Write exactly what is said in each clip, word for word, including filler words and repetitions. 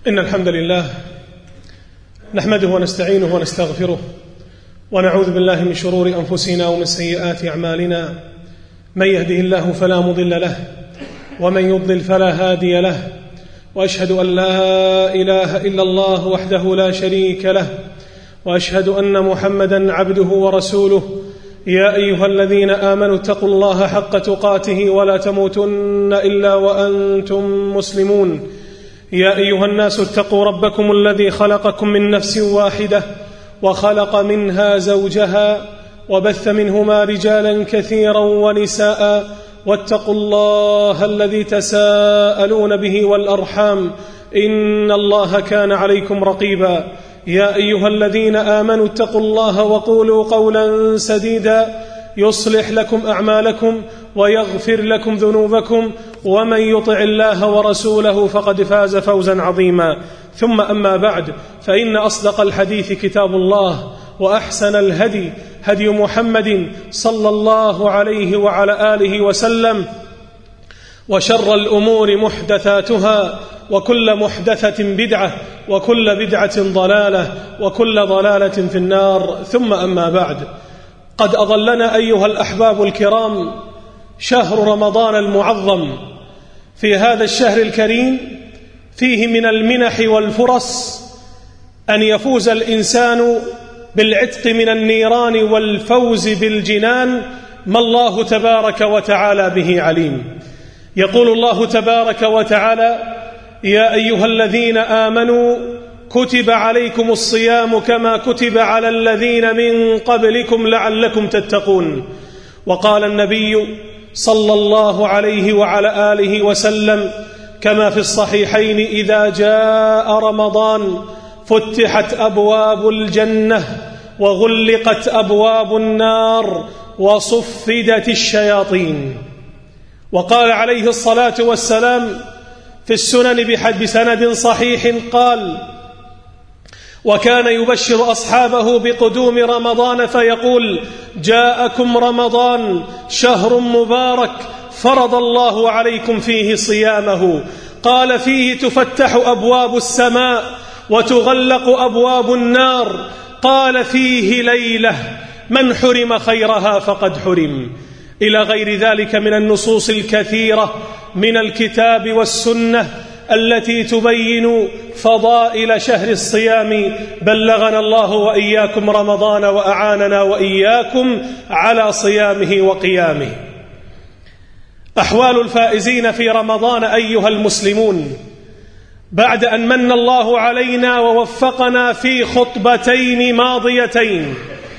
إن الحمد لله نحمده ونستعينه ونستغفره ونعوذ بالله من شرور أنفسنا ومن سيئات أعمالنا. من يهده الله فلا مضل له ومن يضلل فلا هادي له، وأشهد أن لا إله إلا الله وحده لا شريك له، وأشهد أن محمدا عبده ورسوله. يا أيها الذين آمنوا اتقوا الله حق تقاته ولا تموتن إلا وأنتم مسلمون. يا أيها الناس اتقوا ربكم الذي خلقكم من نفس واحدة وخلق منها زوجها وبث منهما رجالا كثيرا ونساء، واتقوا الله الذي تساءلون به والأرحام إن الله كان عليكم رقيبا. يا أيها الذين آمنوا اتقوا الله وقولوا قولا سديدا يصلح لكم أعمالكم ويغفر لكم ذنوبكم، ومن يطع الله ورسوله فقد فاز فوزا عظيما. ثم أما بعد، فإن أصدق الحديث كتاب الله، وأحسن الهدي هدي محمد صلى الله عليه وعلى آله وسلم، وشر الأمور محدثاتها، وكل محدثة بدعة، وكل بدعة ضلالة، وكل ضلالة في النار. ثم أما بعد، قد أظلنا أيها الأحباب الكرام شهر رمضان المعظم. في هذا الشهر الكريم فيه من المنح والفرص أن يفوز الإنسان بالعتق من النيران والفوز بالجنان، ما الله تبارك وتعالى به عليم. يقول الله تبارك وتعالى: يا أيها الذين آمنوا كتب عليكم الصيام كما كتب على الذين من قبلكم لعلكم تتقون. وقال النبي صلى الله عليه وعلى آله وسلم كما في الصحيحين: إذا جاء رمضان فتحت أبواب الجنة وغلقت أبواب النار وصفدت الشياطين. وقال عليه الصلاة والسلام في السنن بسند صحيح قال: وكان يبشر أصحابه بقدوم رمضان فيقول: جاءكم رمضان شهر مبارك فرض الله عليكم فيه صيامه. قال: فيه تفتح أبواب السماء وتغلق أبواب النار. قال: فيه ليلة من حرم خيرها فقد حرم. إلى غير ذلك من النصوص الكثيرة من الكتاب والسنة التي تبين فضائل شهر الصيام. بلغنا الله وإياكم رمضان وأعاننا وإياكم على صيامه وقيامه. أحوال الفائزين في رمضان أيها المسلمون، بعد أن من الله علينا ووفقنا في خطبتين ماضيتين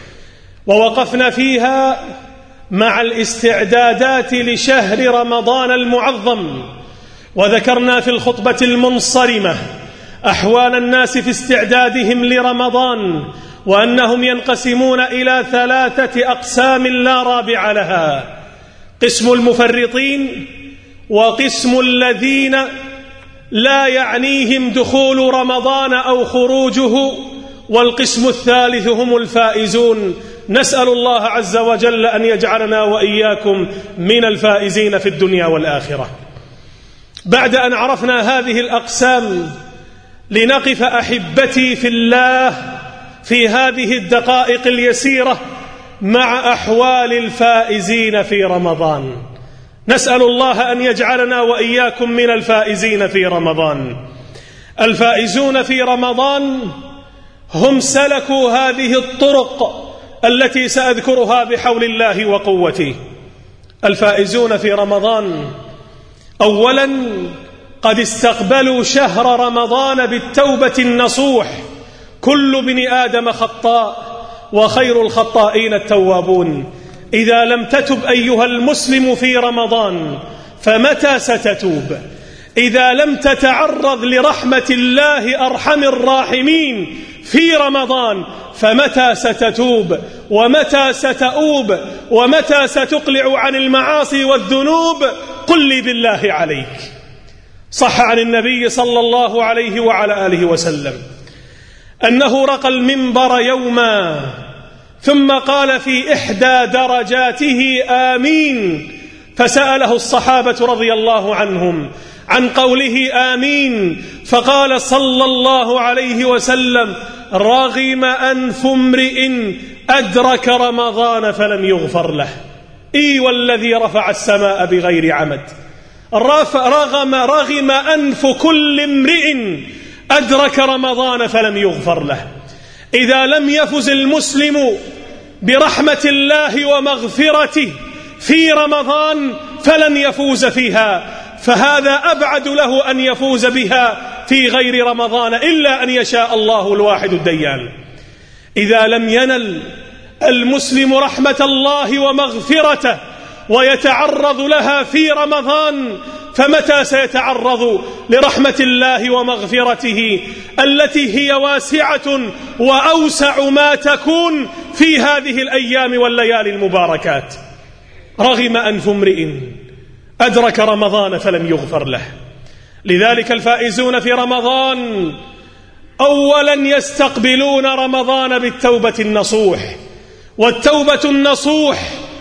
ووقفنا فيها مع الاستعدادات لشهر رمضان المعظم، وذكرنا في الخطبة المنصرمة أحوال الناس في استعدادهم لرمضان، وأنهم ينقسمون إلى ثلاثة أقسام لا رابع لها: قسم المفرطين، وقسم الذين لا يعنيهم دخول رمضان أو خروجه، والقسم الثالث هم الفائزون. نسأل الله عز وجل أن يجعلنا وإياكم من الفائزين في الدنيا والآخرة. بعد أن عرفنا هذه الأقسام، لنقف أحبتي في الله في هذه الدقائق اليسيرة مع أحوال الفائزين في رمضان. نسأل الله أن يجعلنا وإياكم من الفائزين في رمضان. الفائزون في رمضان هم سلكوا هذه الطرق التي سأذكرها بحول الله وقوته. الفائزون في رمضان: أولا، قد استقبلوا شهر رمضان بالتوبة النصوح. كل ابن آدم خطاء وخير الخطائين التوابون. إذا لم تتب أيها المسلم في رمضان فمتى ستتوب؟ إذا لم تتعرض لرحمة الله أرحم الراحمين في رمضان فمتى ستتوب؟ ومتى ستؤوب؟ ومتى ستقلع عن المعاصي والذنوب؟ قل لي بالله عليك. صح عن النبي صلى الله عليه وعلى آله وسلم أنه رقى المنبر يوما ثم قال في إحدى درجاته آمين، فسأله الصحابة رضي الله عنهم عن قوله آمين، فقال صلى الله عليه وسلم: رغم أنف امرئ أدرك رمضان فلم يغفر له. إي والذي رفع السماء بغير عمد، رغم, رغم أنف كل امرئ أدرك رمضان فلم يغفر له. إذا لم يفز المسلم برحمة الله ومغفرته في رمضان فلن يفوز فيها، فهذا أبعد له أن يفوز بها في غير رمضان إلا أن يشاء الله الواحد الديان. إذا لم ينل المسلم رحمة الله ومغفرته ويتعرض لها في رمضان، فمتى سيتعرض لرحمة الله ومغفرته التي هي واسعة وأوسع ما تكون في هذه الأيام والليالي المباركات؟ رغم أنف امرئ أدرك رمضان فلم يغفر له. لذلك الفائزون في رمضان أولا يستقبلون رمضان بالتوبة النصوح، والتوبة النصوح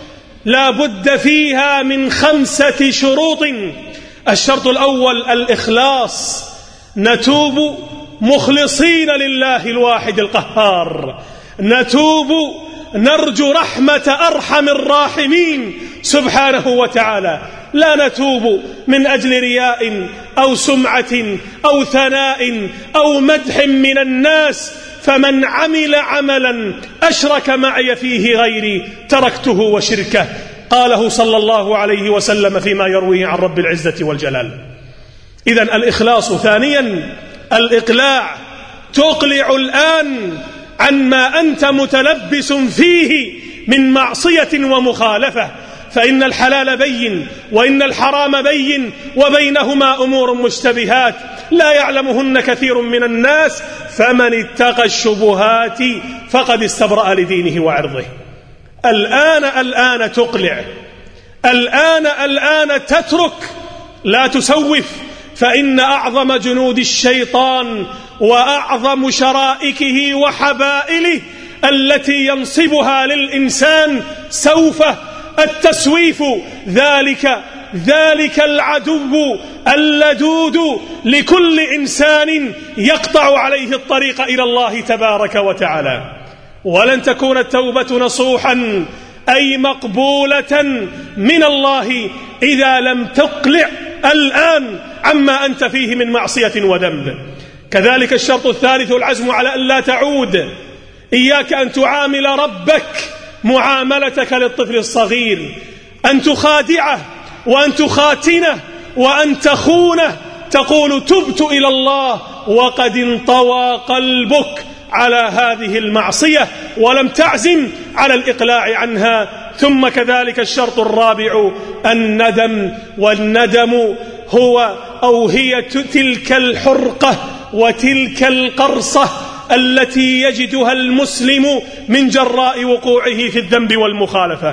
لا بد فيها من خمسة شروط. الشرط الأول الإخلاص، نتوب مخلصين لله الواحد القهار، نتوب نرجو رحمة أرحم الراحمين سبحانه وتعالى، لا نتوب من أجل رياء أو سمعة أو ثناء أو مدح من الناس، فمن عمل عملا أشرك معي فيه غيري تركته وشركه، قاله صلى الله عليه وسلم فيما يرويه عن رب العزة والجلال. إذن الإخلاص. ثانيا الإقلاع، تقلع الآن عن ما أنت متلبس فيه من معصية ومخالفة، فإن الحلال بين وإن الحرام بين وبينهما أمور مشتبهات لا يعلمهن كثير من الناس، فمن اتقى الشبهات فقد استبرأ لدينه وعرضه. الآن الآن تقلع، الآن الآن تترك، لا تسوف، فإن أعظم جنود الشيطان وأعظم شرائكه وحبائله التي ينصبها للإنسان سوف التسويف، ذلك ذلك العدو اللدود لكل إنسان يقطع عليه الطريق إلى الله تبارك وتعالى. ولن تكون التوبة نصوحا أي مقبولة من الله إذا لم تقلع الآن عما أنت فيه من معصية وذنب. كذلك الشرط الثالث العزم على أن لا تعود. إياك أن تعامل ربك معاملتك للطفل الصغير، أن تخادعه وأن تخاتنه وأن تخونه، تقول تبت إلى الله وقد انطوى قلبك على هذه المعصية ولم تعزم على الإقلاع عنها. ثم كذلك الشرط الرابع الندم، والندم هو أو هي تلك الحرقة وتلك القرصة التي يجدها المسلم من جراء وقوعه في الذنب والمخالفة.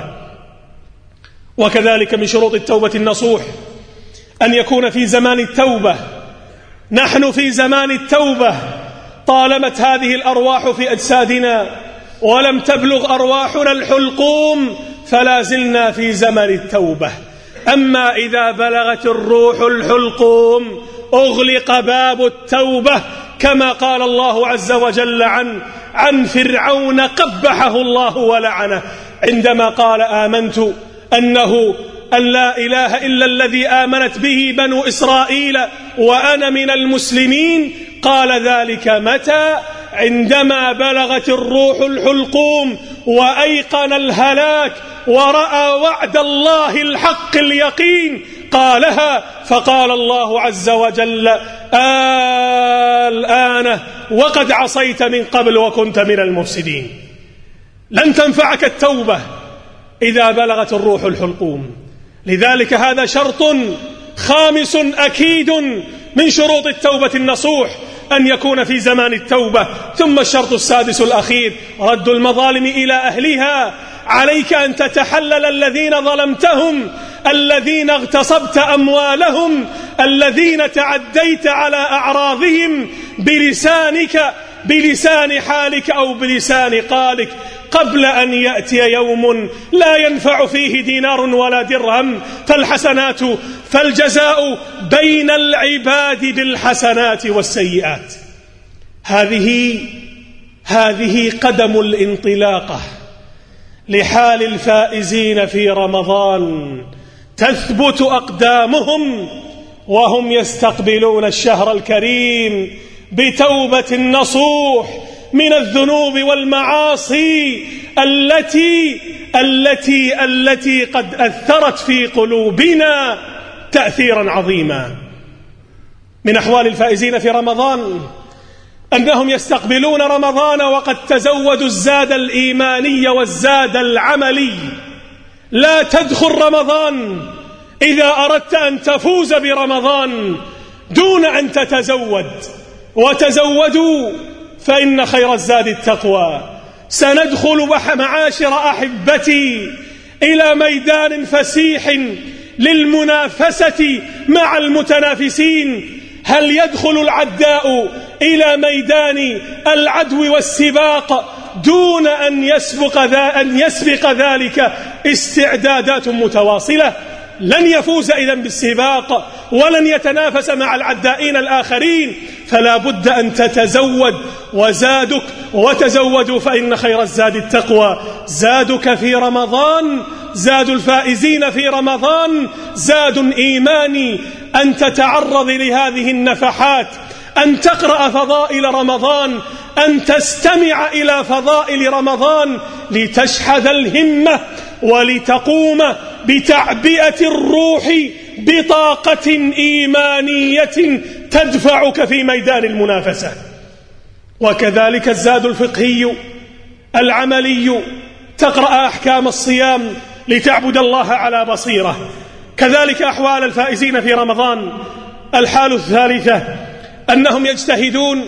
وكذلك من شروط التوبة النصوح أن يكون في زمان التوبة. نحن في زمان التوبة، طالمت هذه الأرواح في أجسادنا ولم تبلغ أرواحنا الحلقوم فلا زلنا في زمن التوبة. أما إذا بلغت الروح الحلقوم أغلق باب التوبة، كما قال الله عز وجل عن عن فرعون قبحه الله ولعنه عندما قال آمنت أنه أن لا إله إلا الذي آمنت به بنو إسرائيل وأنا من المسلمين. قال ذلك متى؟ عندما بلغت الروح الحلقوم وأيقن الهلاك ورأى وعد الله الحق اليقين قالها. فقال الله عز وجل الآن وقد عصيت من قبل وكنت من المفسدين. لن تنفعك التوبة إذا بلغت الروح الحلقوم. لذلك هذا شرط خامس أكيد من شروط التوبة النصوح، أن يكون في زمان التوبة. ثم الشرط السادس الأخير رد المظالم إلى أهلها. عليك أن تتحلل الذين ظلمتهم، الذين اغتصبت أموالهم، الذين تعديت على أعراضهم بلسانك بلسان حالك أو بلسان قالك قبل أن يأتي يوم لا ينفع فيه دينار ولا درهم. فالحسنات فالجزاء بين العباد بالحسنات والسيئات. هذه هذه قدم الانطلاقة لحال الفائزين في رمضان، تثبت أقدامهم وهم يستقبلون الشهر الكريم بتوبة نصوح من الذنوب والمعاصي التي التي التي قد أثرت في قلوبنا تأثيرا عظيما. من أحوال الفائزين في رمضان أنهم يستقبلون رمضان وقد تزودوا الزاد الإيماني والزاد العملي. لا تدخل رمضان إذا أردت أن تفوز برمضان دون أن تتزود، وتزودوا فإن خير الزاد التقوى. سندخل معاشر أحبتي إلى ميدان فسيح للمنافسة مع المتنافسين. هل يدخل العداء إلى ميدان العدو والسباق دون أن يسبق, ذا أن يسبق ذلك استعدادات متواصلة؟ لن يفوز إذن بالسباق ولن يتنافس مع العدائين الآخرين، فلا بد أن تتزود. وزادك وتزودوا فإن خير الزاد التقوى. زادك في رمضان، زاد الفائزين في رمضان زاد إيماني، أن تتعرض لهذه النفحات، أن تقرأ فضائل رمضان، أن تستمع إلى فضائل رمضان لتشحذ الهمة ولتقوم بتعبئة الروح بطاقة إيمانية تدفعك في ميدان المنافسة. وكذلك الزاد الفقهي العملي، تقرأ أحكام الصيام لتعبد الله على بصيرة. كذلك أحوال الفائزين في رمضان. الحال الثالثة أنهم يجتهدون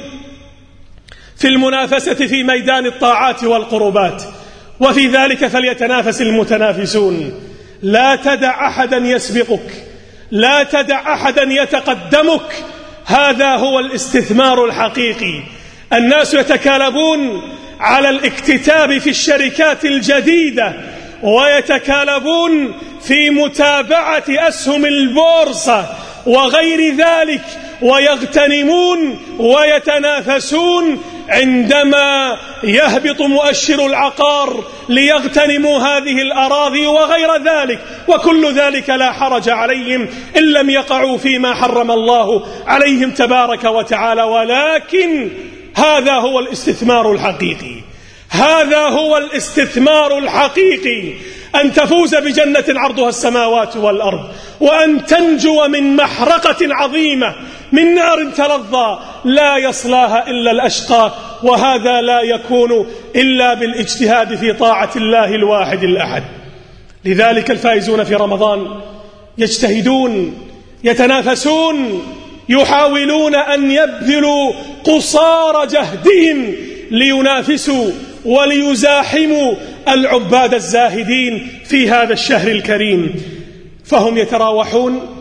في المنافسة في ميدان الطاعات والقربات، وفي ذلك فليتنافس المتنافسون. لا تدع أحدا يسبقك، لا تدع أحدا يتقدمك. هذا هو الاستثمار الحقيقي. الناس يتكالبون على الاكتتاب في الشركات الجديدة، ويتكالبون في متابعة أسهم البورصة وغير ذلك، ويغتنمون ويتنافسون عندما يهبط مؤشر العقار ليغتنموا هذه الأراضي وغير ذلك. وكل ذلك لا حرج عليهم إن لم يقعوا فيما حرم الله عليهم تبارك وتعالى. ولكن هذا هو الاستثمار الحقيقي، هذا هو الاستثمار الحقيقي، أن تفوز بجنة عرضها السماوات والأرض، وأن تنجو من محرقة عظيمة من نار تلظى لا يصلاها إلا الأشقى. وهذا لا يكون إلا بالاجتهاد في طاعة الله الواحد الأحد. لذلك الفائزون في رمضان يجتهدون، يتنافسون، يحاولون أن يبذلوا قصارى جهدهم لينافسوا وليزاحموا العباد الزاهدين في هذا الشهر الكريم. فهم يتراوحون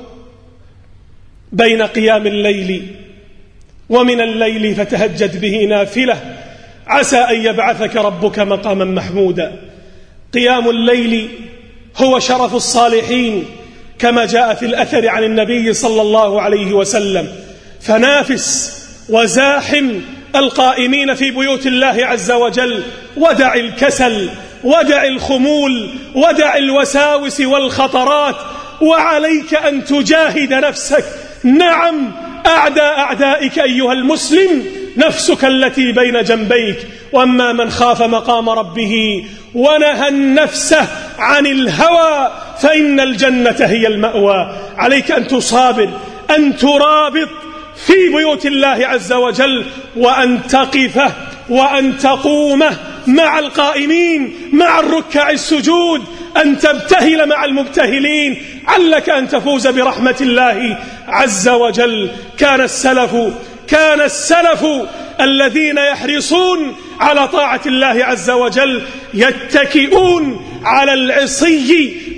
بين قيام الليل ومن الليل فتهجد به نافلة عسى أن يبعثك ربك مقاما محمودا. قيام الليل هو شرف الصالحين كما جاء في الأثر عن النبي صلى الله عليه وسلم. فنافس وزاحم القائمين في بيوت الله عز وجل، ودع الكسل، ودع الخمول، ودع الوساوس والخطرات، وعليك أن تجاهد نفسك. نعم، أعداء أعدائك أيها المسلم نفسك التي بين جنبيك. وأما من خاف مقام ربه ونهى النفس عن الهوى فإن الجنة هي المأوى. عليك أن تصابر، أن ترابط في بيوت الله عز وجل، وأن تقف وأن تقوم مع القائمين، مع الركع السجود، أن تبتهل مع المبتهلين، علك أن تفوز برحمة الله عز وجل. كان السلف كان السلف الذين يحرصون على طاعة الله عز وجل يتكئون على العصي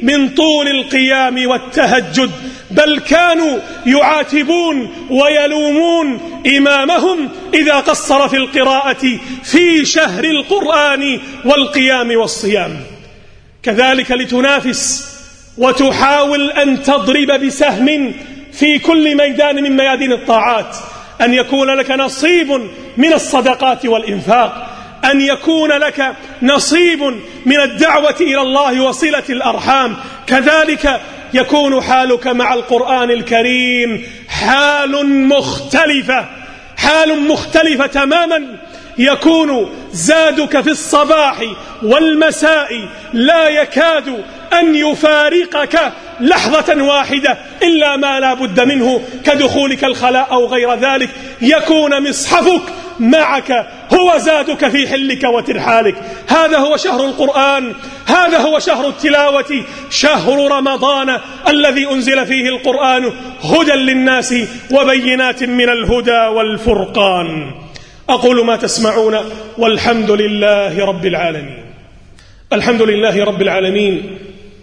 من طول القيام والتهجد، بل كانوا يعاتبون ويلومون إمامهم إذا قصر في القراءة في شهر القرآن والقيام والصيام. كذلك لتنافس وتحاول أن تضرب بسهم في كل ميدان من ميادين الطاعات، أن يكون لك نصيب من الصدقات والإنفاق، أن يكون لك نصيب من الدعوة إلى الله وصلة الأرحام. كذلك يكون حالك مع القرآن الكريم حال مختلفة، حال مختلفة تماما. يكون زادك في الصباح والمساء لا يكاد أن يفارقك لحظة واحدة إلا ما لا بد منه كدخولك الخلاء أو غير ذلك. يكون مصحفك معك هو زادك في حلك وترحالك. هذا هو شهر القرآن، هذا هو شهر التلاوة، شهر رمضان الذي أنزل فيه القرآن هدى للناس وبينات من الهدى والفرقان. أقول ما تسمعون والحمد لله رب العالمين. الحمد لله رب العالمين،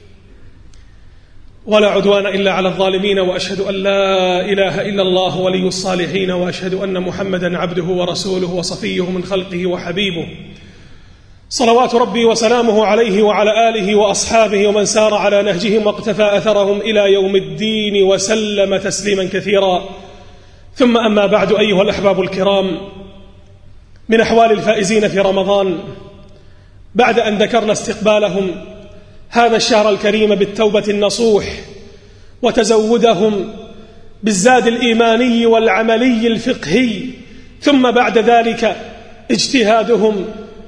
ولا عدوان إلا على الظالمين، وأشهد أن لا إله إلا الله ولي الصالحين، وأشهد أن محمدا عبده ورسوله وصفيه من خلقه وحبيبه، صلوات ربي وسلامه عليه وعلى آله وأصحابه ومن سار على نهجهم واقتفى أثرهم إلى يوم الدين وسلم تسليما كثيرا. ثم أما بعد، أيها الأحباب الكرام، من أحوال الفائزين في رمضان بعد أن ذكرنا استقبالهم هذا الشهر الكريم بالتوبة النصوح وتزودهم بالزاد الإيماني والعملي الفقهي، ثم بعد ذلك اجتهادهم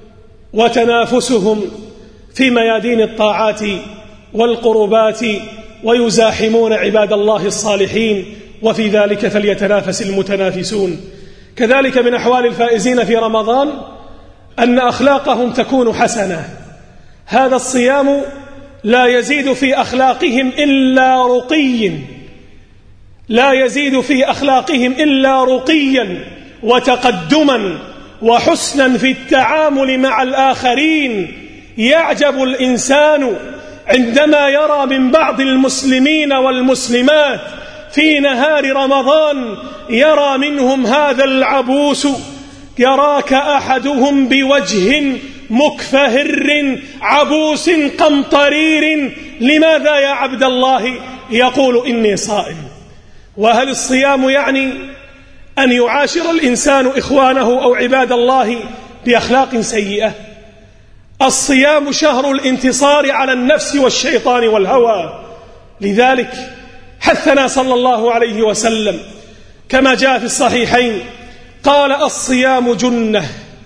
وتنافسهم في ميادين الطاعات والقربات، ويزاحمون عباد الله الصالحين، وفي ذلك فليتنافس المتنافسون. كذلك من أحوال الفائزين في رمضان أن أخلاقهم تكون حسنة. هذا الصيام لا يزيد في أخلاقهم إلا رقي، لا يزيد في أخلاقهم إلا رقيا وتقدما وحسنا في التعامل مع الآخرين. يعجب الإنسان عندما يرى من بعض المسلمين والمسلمات في نهار رمضان، يرى منهم هذا العبوس، يراك أحدهم بوجه مكفهر عبوس قمطرير، لماذا يا عبد الله؟ يقول إني صائم. وهل الصيام يعني أن يعاشر الإنسان إخوانه أو عباد الله بأخلاق سيئة؟ الصيام شهر الانتصار على النفس والشيطان والهوى، لذلك حثنا صلى الله عليه وسلم كما جاء في الصحيحين، قال: الصيام جنة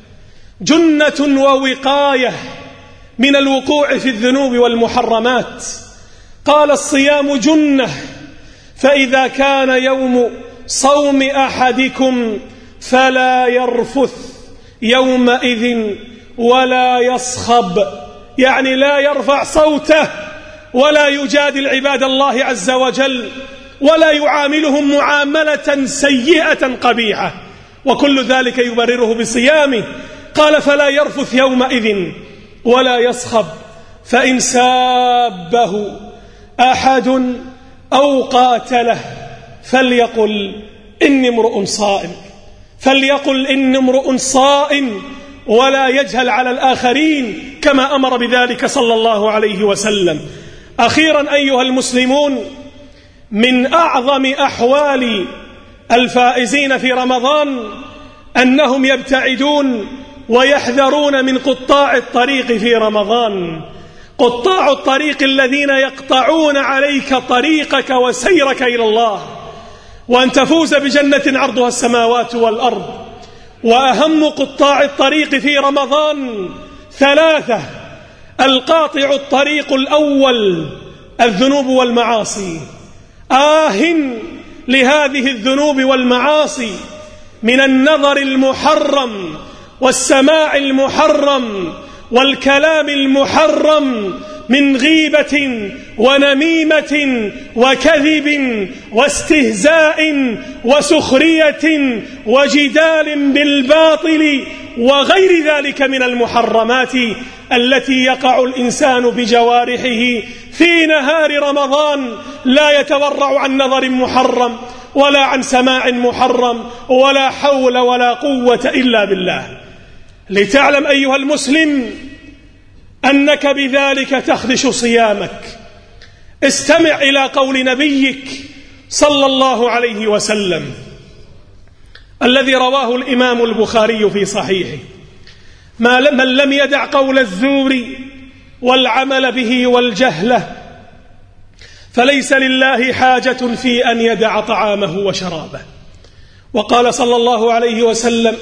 جنة ووقاية من الوقوع في الذنوب والمحرمات. قال: الصيام جنة، فإذا كان يوم صوم أحدكم فلا يرفث يومئذ ولا يصخب، يعني لا يرفع صوته ولا يجادل عباد الله عز وجل ولا يعاملهم معاملة سيئة قبيحة، وكل ذلك يبرره بصيامه. قال: فلا يرفث يومئذ ولا يصخب، فإن سابه أحد أو قاتله فليقل إني امرؤ صائم، فليقل إني امرؤ صائم، ولا يجهل على الآخرين كما أمر بذلك صلى الله عليه وسلم. أخيرا أيها المسلمون، من أعظم أحوال الفائزين في رمضان أنهم يبتعدون ويحذرون من قطاع الطريق في رمضان. قطاع الطريق الذين يقطعون عليك طريقك وسيرك إلى الله، وأن تفوز بجنة عرضها السماوات والأرض. وأهم قطاع الطريق في رمضان ثلاثة: القاطع الطريق الأول الذنوب والمعاصي. آه لهذه الذنوب والمعاصي من النظر المحرم والسماع المحرم والكلام المحرم، من غيبة ونميمة وكذب واستهزاء وسخرية وجدال بالباطل وغير ذلك من المحرمات التي يقع الإنسان بجوارحه في نهار رمضان، لا يتورع عن نظر محرم ولا عن سماع محرم ولا حول ولا قوة إلا بالله. لتعلم أيها المسلم أنك بذلك تخدش صيامك. استمع إلى قول نبيك صلى الله عليه وسلم الذي رواه الإمام البخاري في صحيحه: من لم يدع قول الزور والعمل به والجهلة فليس لله حاجة في أن يدع طعامه وشرابه. وقال صلى الله عليه وسلم: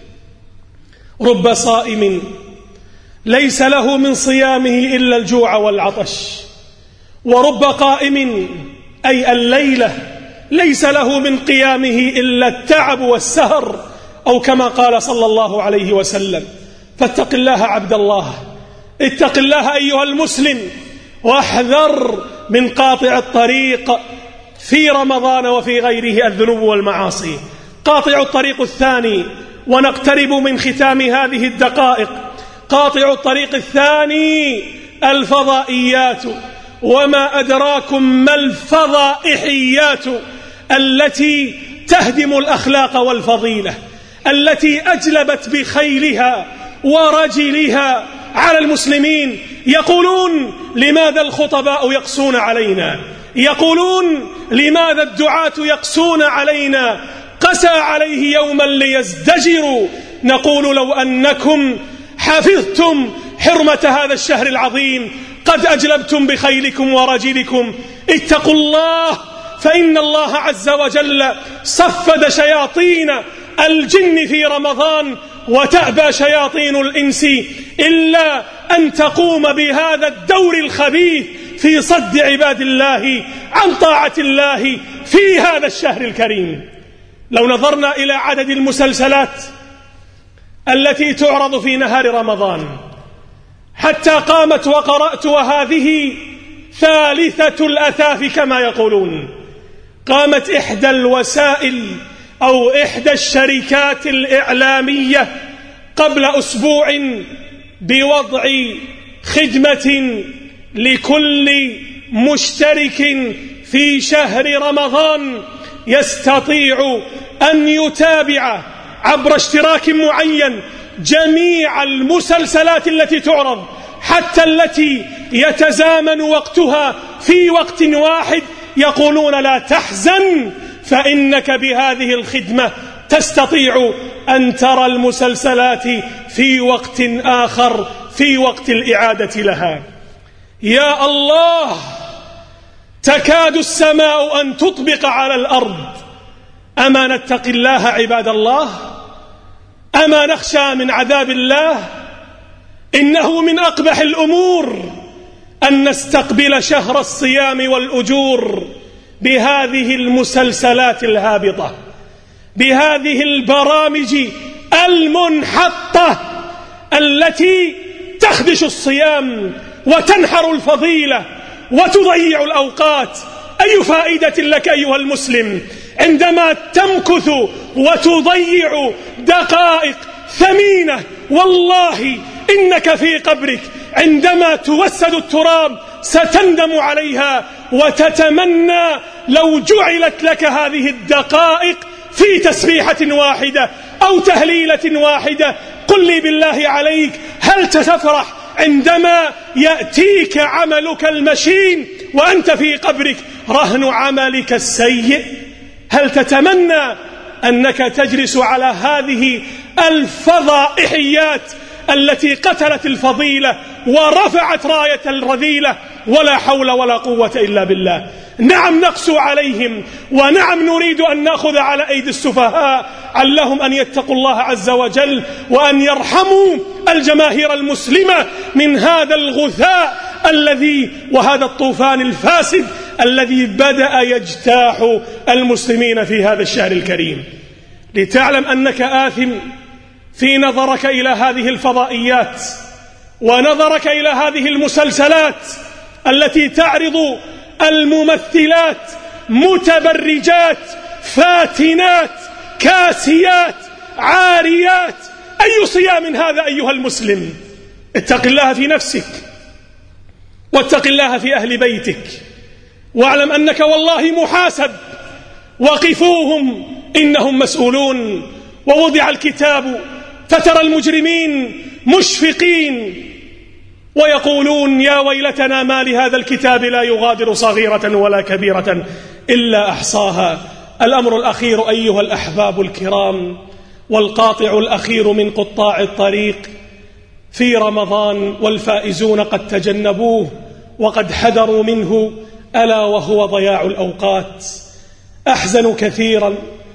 رب صائم ليس له من صيامه إلا الجوع والعطش، ورب قائم أي الليلة ليس له من قيامه إلا التعب والسهر، أو كما قال صلى الله عليه وسلم. فاتق الله عبد الله، اتق الله أيها المسلم، واحذر من قاطع الطريق في رمضان وفي غيره الذنوب والمعاصي. قاطع الطريق الثاني، ونقترب من ختام هذه الدقائق. قاطع الطريق الثاني الفضائيات. وما أدراكم ما الفضائحيات التي تهدم الأخلاق والفضيلة، التي أجلبت بخيلها ورجلها على المسلمين. يقولون: لماذا الخطباء يقسون علينا؟ يقولون: لماذا الدعاة يقسون علينا؟ قسى عليه يوما ليزدجروا. نقول: لو أنكم حفظتم حرمة هذا الشهر العظيم قد أجلبتم بخيلكم ورجلكم. اتقوا الله، فإن الله عز وجل صفد شياطين الجن في رمضان، وتأبى شياطين الإنس إلا أن تقوم بهذا الدور الخبيث في صد عباد الله عن طاعة الله في هذا الشهر الكريم. لو نظرنا إلى عدد المسلسلات التي تعرض في نهار رمضان حتى قامت وقرأت وهذه ثالثة الأثاث كما يقولون، قامت إحدى الوسائل أو إحدى الشركات الإعلامية قبل أسبوع بوضع خدمة لكل مشترك في شهر رمضان يستطيع أن يتابع عبر اشتراك معين جميع المسلسلات التي تعرض، حتى التي يتزامن وقتها في وقت واحد. يقولون: لا تحزن، فإنك بهذه الخدمة تستطيع أن ترى المسلسلات في وقت آخر، في وقت الإعادة لها. يا الله، تكاد السماء أن تطبق على الأرض. أما نتقي الله عباد الله؟ أما نخشى من عذاب الله؟ إنه من أقبح الأمور أن نستقبل شهر الصيام والأجور بهذه المسلسلات الهابطة، بهذه البرامج المنحطة التي تخدش الصيام وتنحر الفضيلة وتضيع الأوقات. أي فائدة لك أيها المسلم عندما تمكث وتضيع دقائق ثمينة؟ والله إنك في قبرك عندما توسد التراب ستندم عليها وتتمنى لو جعلت لك هذه الدقائق في تسبيحة واحدة أو تهليلة واحدة. قل لي بالله عليك، هل تفرح عندما يأتيك عملك المشين وأنت في قبرك رهن عملك السيء؟ هل تتمنى أنك تجلس على هذه الفضائحيات التي قتلت الفضيلة ورفعت راية الرذيلة؟ ولا حول ولا قوة إلا بالله. نعم نقسو عليهم، ونعم نريد أن نأخذ على أيدي السفهاء علهم أن يتقوا الله عز وجل وأن يرحموا الجماهير المسلمة من هذا الغثاء الذي وهذا الطوفان الفاسد الذي بدأ يجتاح المسلمين في هذا الشهر الكريم. لتعلم أنك آثم في نظرك إلى هذه الفضائيات ونظرك إلى هذه المسلسلات التي تعرض الممثلات متبرجات فاتنات كاسيات عاريات. أي صيام هذا أيها المسلم؟ اتق الله في نفسك، واتق الله في أهل بيتك، واعلم أنك والله محاسب. وقفوهم إنهم مسؤولون. ووضع الكتاب فترى المجرمين مشفقين ويقولون يا ويلتنا ما لهذا الكتاب لا يغادر صغيرة ولا كبيرة إلا أحصاها. الأمر الأخير أيها الأحباب الكرام، والقاطع الأخير من قطاع الطريق في رمضان والفائزون قد تجنبوه وقد حذروا منه، ألا وهو ضياع الأوقات. أحزن كثيرا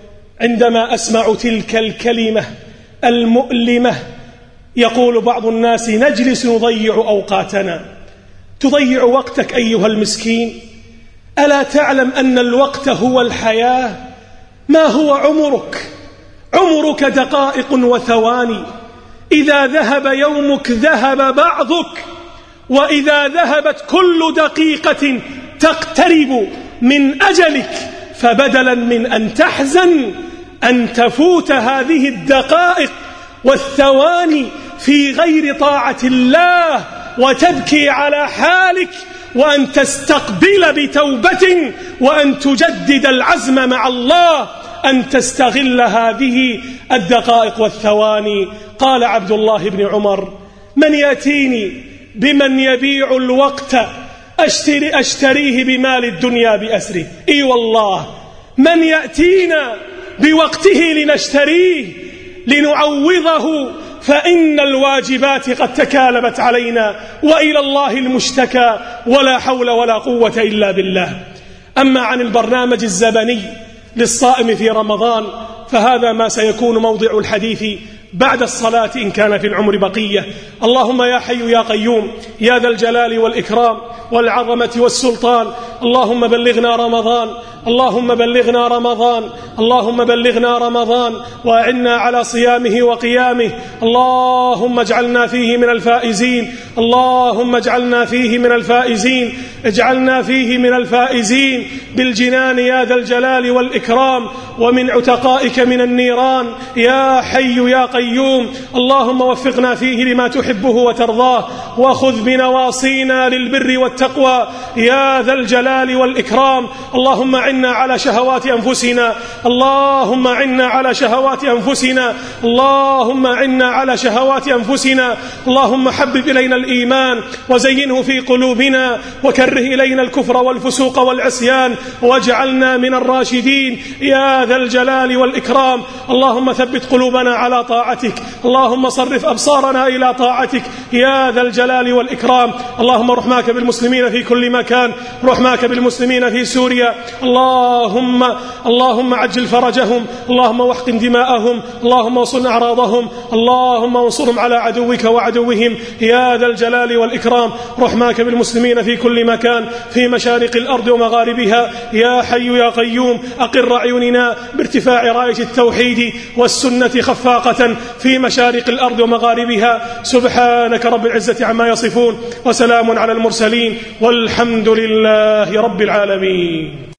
عندما أسمع تلك الكلمة المؤلمة، يقول بعض الناس نجلس نضيع أوقاتنا. تضيع وقتك أيها المسكين؟ ألا تعلم أن الوقت هو الحياة؟ ما هو عمرك؟ عمرك دقائق وثواني، إذا ذهب يومك ذهب بعضك، وإذا ذهبت كل دقيقة تقترب من أجلك، فبدلا من أن تحزن أن تفوت هذه الدقائق والثواني في غير طاعة الله وتبكي على حالك، وأن تستقبل بتوبة وأن تجدد العزم مع الله أن تستغل هذه الدقائق والثواني. قال عبد الله بن عمر: من يأتيني بمن يبيع الوقت أشتري أشتريه بمال الدنيا بأسره. إي والله، من يأتينا بوقته لنشتريه لنعوضه، فإن الواجبات قد تكالبت علينا وإلى الله المشتكى، ولا حول ولا قوة إلا بالله. أما عن البرنامج الزبني للصائم في رمضان فهذا ما سيكون موضع الحديث بعد الصلاة إن كان في العمر بقية. اللهم يا حي يا قيوم يا ذا الجلال والإكرام والعظمة والسلطان، اللهم بلغنا رمضان، اللهم بلغنا رمضان، اللهم بلغنا رمضان وأعنا على صيامه وقيامه. اللهم اجعلنا فيه من الفائزين، اللهم اجعلنا فيه من الفائزين، اجعلنا فيه من الفائزين بالجنان يا ذا الجلال والإكرام، ومن عتقائك من النيران يا حي يا قيوم. اللهم وفقنا فيه لما تحبه وترضاه، وخذ بنواصينا للبر والتقوى يا ذا الجلال والإكرام. اللهم عنا على شهوات أنفسنا، اللهم عنا على شهوات أنفسنا، اللهم عنا على شهوات أنفسنا. اللهم حبب إلينا الإيمان وزينه في قلوبنا، وكره إلينا الكفر والفسوق والعصيان، واجعلنا من الراشدين يا ذا الجلال والإكرام. اللهم ثبت قلوبنا على طاعتك، اللهم صرف أبصارنا إلى طاعتك يا ذا الجلال والإكرام. اللهم رحماك بالمسلمين في كل مكان، رحماك بالمسلمين في سوريا، اللهم اللهم عجل فرجهم، اللهم واحقن دماءهم، اللهم وصل أعراضهم، اللهم وانصرهم على عدوك وعدوهم يا ذا الجلال والإكرام. رحماك بالمسلمين في كل مكان، في مشارق الأرض ومغاربها يا حي يا قيوم. أقر عيوننا بارتفاع راية التوحيد والسنة خفاقة في مشارق الأرض ومغاربها. سبحانك رب العزة عما يصفون، وسلام على المرسلين، والحمد لله رب العالمين.